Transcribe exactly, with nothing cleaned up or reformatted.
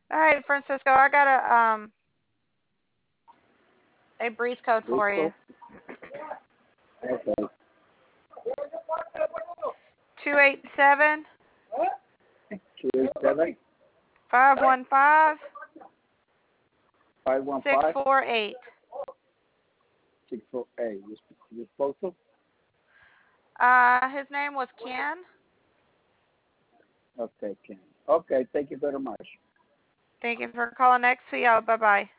All right, Francisco, I got a um a breeze code for you. Briscoe. Okay. Two eight seven Two eight seven five one five five one six five four eight. six four eight. Your your spousal. Uh, his name was Ken. Okay, Ken. Okay, thank you very much. Thank you for calling X P O. Bye bye.